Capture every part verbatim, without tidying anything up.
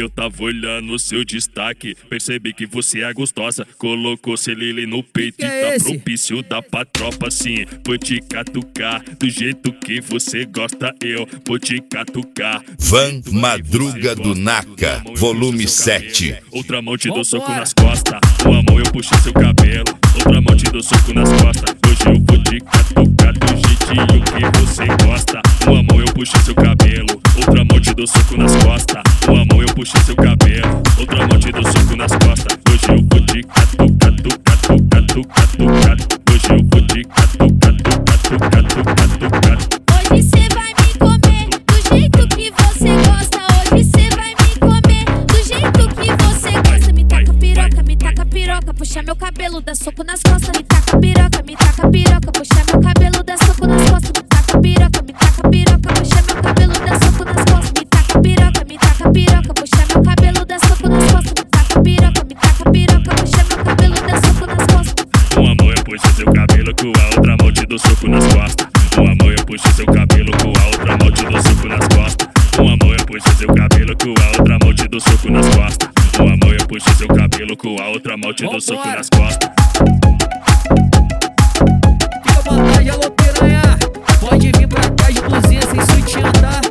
Eu tava olhando o seu destaque, percebi que você é gostosa. Colocou celile no peito que e é tá esse? propício da patropa assim. Vou te catucar do jeito que você gosta, eu vou te catucar. Van Madruga do Naka, volume sete. Outra mão te dou Vambora. soco nas costas, uma mão eu puxo seu cabelo, outra mão te dou soco nas costas. Hoje eu vou te catucar do jeitinho que você gosta. Uma mão eu puxo seu cabelo, outra mão te dou soco nas costas. Uma mão eu puxo seu cabelo, outra mão te dou soco nas costas. Hoje eu vou te catucar, catucar, catucar, catucar. Hoje eu vou te catucar, catucar, catucar, catucar. Hoje cê vai me comer do jeito que você gosta. Hoje cê vai me comer do jeito que você gosta. Me taca piroca, me taca piroca, puxa meu cabelo, dá soco nas costas. Me taca piroca, me taca piroca, puxa meu cabelo, dá soco nas costas. Me taca piroca, me taca piroca, puxa meu cabelo, dá soco nas costas. Me taca piroca, me taca piroca, puxa meu cabelo, dá soco nas costas. Me taca piroca, me taca piroca, puxa meu cabelo, dá soco nas costas. Uma mão eu puxo seu cabelo, com a outra mão te dou soco nas costas. Uma mão eu puxo seu cabelo, com a outra mão te dou soco nas costas. Uma mão eu puxo seu cabelo, com a outra mão te dou soco nas costas. Uma mão eu puxo seu cabelo, com a outra mão te dou soco nas costas. Fica à vontade, alô piranha. Pode vir pra cá de blusinha sem sutiã, tá?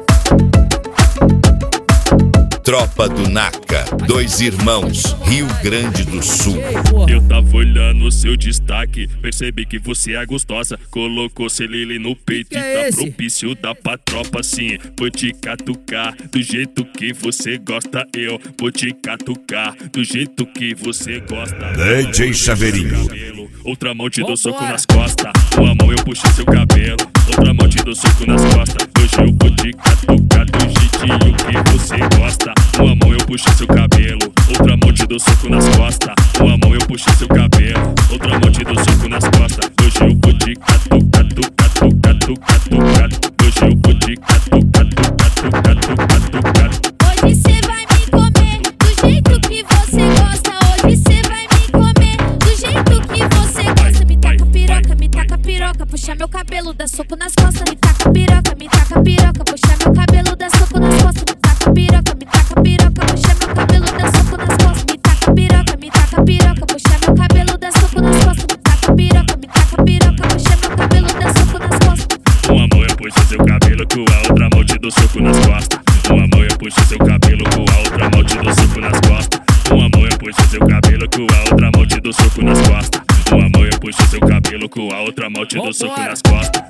Tropa do Naka, Dois Irmãos, Rio Grande do Sul. Ei, porra. Eu tava olhando o seu destaque, percebi que você é gostosa. Colocou celile no peito Que e é tá esse? propício da patropa assim. Vou te catucar do jeito que você gosta, eu vou te catucar do jeito que você gosta. D J Chaveirinho. Cabelo, outra mão te dou soco Vambora. nas costas, uma mão eu puxo seu cabelo, outra mão te dou soco nas costas. Hoje eu vou te catucar do jeitinho que você gosta. Uma mão eu puxo seu cabelo, outra mão te dou soco nas costas. Uma mão eu puxo seu cabelo, outra mão te dou soco nas costas. Hoje eu vou te catucar, catucar, catucar, catucar. Hoje eu vou te catucar, catucar, catucar, catucar. Hoje cê vai me comer do jeito que você gosta. Hoje cê vai me comer do jeito que você gosta. Me taca piroca, me taca piroca, puxa meu cabelo, dá soco nas costas. Me taca piroca, me taca piroca, puxa meu cabelo, dá soco nas costas. Me taca piroca, me taca piroca, puxa meu cabelo, dá soco nas costas. Me taca piroca, me taca piroca, puxa meu cabelo, dá soco nas costas. Me taca piroca, me taca piroca, puxa meu cabelo, dá soco nas costas. Uma mão eu puxo seu cabelo, com a outra mão te dou soco nas costas. Uma mão eu puxo seu cabelo, com a outra mão te dou soco nas costas. Uma mão eu puxo seu cabelo, com a outra mão te dou soco nas costas. Uma mão eu puxo seu cabelo, com a outra mão te dou soco Vambora. nas costas.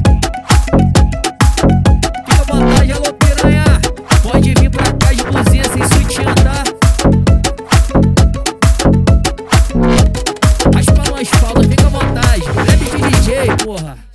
Fica à vontade, alô piranha. Pode vir pra cá de blusinha sem sutiã, tá? As palmas, palmas, fica à vontade. Leve de D J, porra.